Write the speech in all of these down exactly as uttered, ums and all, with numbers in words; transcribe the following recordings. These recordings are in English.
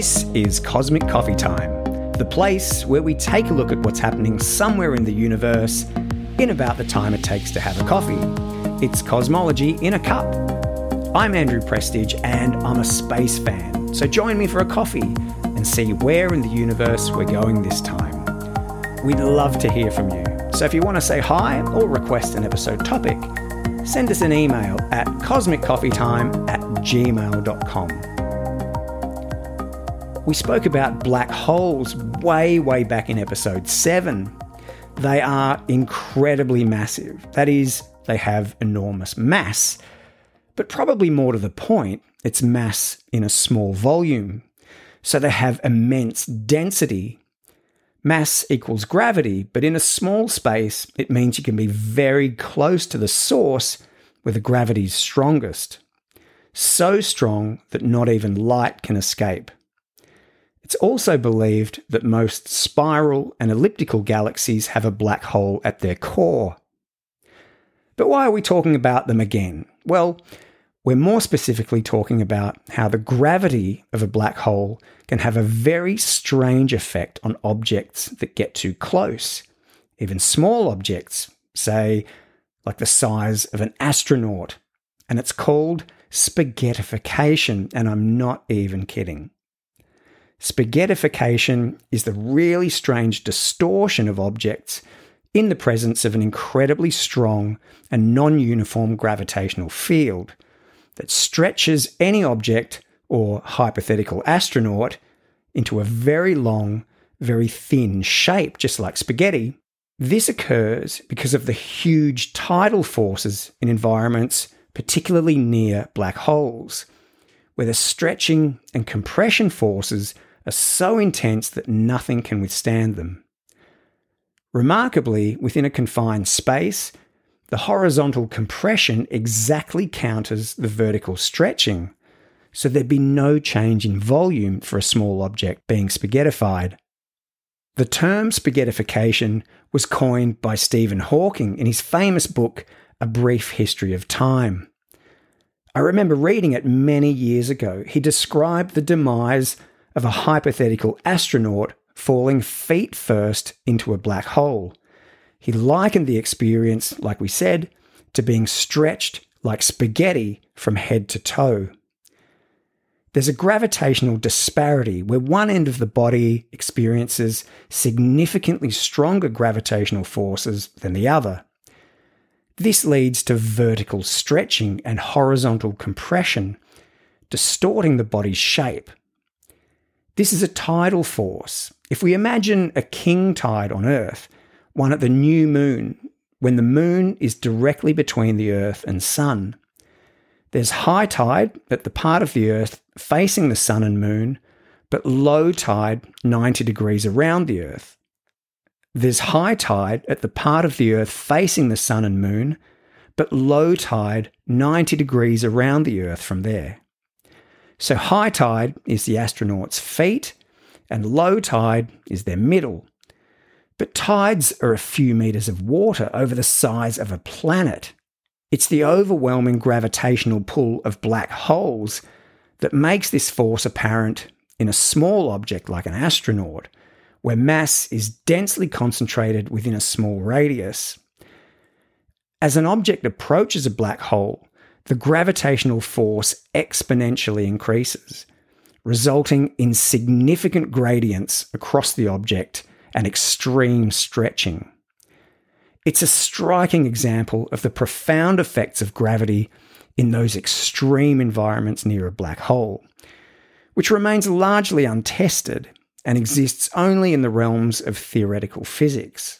This is Cosmic Coffee Time, the place where we take a look at what's happening somewhere in the universe in about the time it takes to have a coffee. It's cosmology in a cup. I'm Andrew Prestige and I'm a space fan, so join me for a coffee and see where in the universe we're going this time. We'd love to hear from you, so if you want to say hi or request an episode topic, send us an email at cosmiccoffeetime at gmail dot com. We spoke about black holes way, way back in episode seven. They are incredibly massive. That is, they have enormous mass. But probably more to the point, it's mass in a small volume. So they have immense density. Mass equals gravity, but in a small space, it means you can be very close to the source where the gravity is strongest. So strong that not even light can escape. It's also believed that most spiral and elliptical galaxies have a black hole at their core. But why are we talking about them again? Well, we're more specifically talking about how the gravity of a black hole can have a very strange effect on objects that get too close. Even small objects, say, like the size of an astronaut. And it's called spaghettification, and I'm not even kidding. Spaghettification is the really strange distortion of objects in the presence of an incredibly strong and non-uniform gravitational field that stretches any object or hypothetical astronaut into a very long, very thin shape, just like spaghetti. This occurs because of the huge tidal forces in environments, particularly near black holes, where the stretching and compression forces are so intense that nothing can withstand them. Remarkably, within a confined space, the horizontal compression exactly counters the vertical stretching, so there'd be no change in volume for a small object being spaghettified. The term spaghettification was coined by Stephen Hawking in his famous book, A Brief History of Time. I remember reading it many years ago. He described the demise of a hypothetical astronaut falling feet first into a black hole. He likened the experience, like we said, to being stretched like spaghetti from head to toe. There's a gravitational disparity where one end of the body experiences significantly stronger gravitational forces than the other. This leads to vertical stretching and horizontal compression, distorting the body's shape. This is a tidal force. If we imagine a king tide on Earth, one at the new moon, when the moon is directly between the Earth and Sun, there's high tide at the part of the Earth facing the Sun and Moon, but low tide ninety degrees around the Earth. There's high tide at the part of the Earth facing the Sun and Moon, but low tide ninety degrees around the Earth from there. So high tide is the astronaut's feet, and low tide is their middle. But tides are a few meters of water over the size of a planet. It's the overwhelming gravitational pull of black holes that makes this force apparent in a small object like an astronaut, where mass is densely concentrated within a small radius. As an object approaches a black hole, the gravitational force exponentially increases, resulting in significant gradients across the object and extreme stretching. It's a striking example of the profound effects of gravity in those extreme environments near a black hole, which remains largely untested and exists only in the realms of theoretical physics.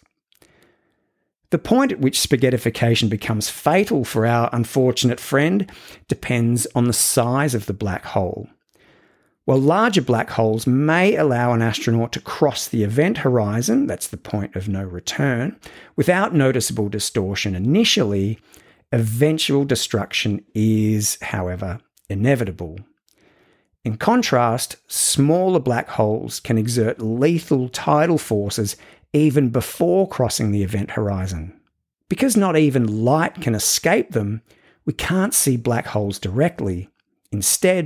The point at which spaghettification becomes fatal for our unfortunate friend depends on the size of the black hole. While larger black holes may allow an astronaut to cross the event horizon, that's the point of no return, without noticeable distortion initially, eventual destruction is, however, inevitable. In contrast, smaller black holes can exert lethal tidal forces even before crossing the event horizon. Because not even light can escape them, we can't see black holes directly. Instead,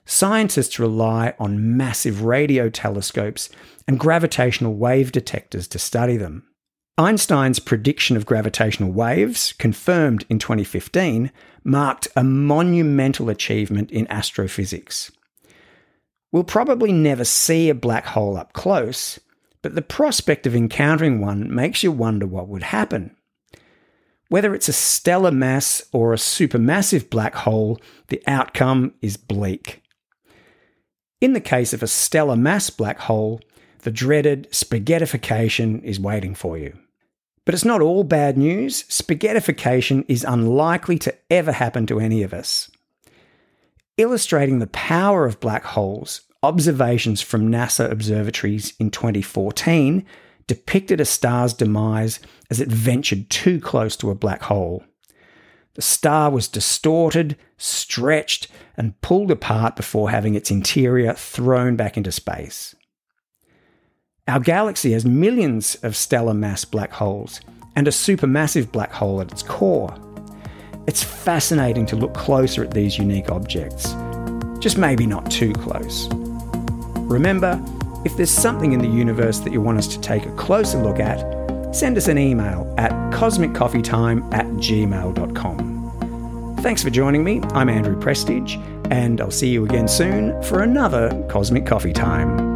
scientists rely on massive radio telescopes and gravitational wave detectors to study them. Einstein's prediction of gravitational waves, confirmed in twenty fifteen, marked a monumental achievement in astrophysics. We'll probably never see a black hole up close, but the prospect of encountering one makes you wonder what would happen. Whether it's a stellar mass or a supermassive black hole, the outcome is bleak. In the case of a stellar mass black hole, the dreaded spaghettification is waiting for you. But it's not all bad news. Spaghettification is unlikely to ever happen to any of us. Illustrating the power of black holes, observations from NASA observatories in twenty fourteen depicted a star's demise as it ventured too close to a black hole. The star was distorted, stretched, and pulled apart before having its interior thrown back into space. Our galaxy has millions of stellar mass black holes and a supermassive black hole at its core. It's fascinating to look closer at these unique objects, just maybe not too close. Remember, if there's something in the universe that you want us to take a closer look at, send us an email at cosmic coffee time at gmail dot com. Thanks for joining me. I'm Andrew Prestige, and I'll see you again soon for another Cosmic Coffee Time.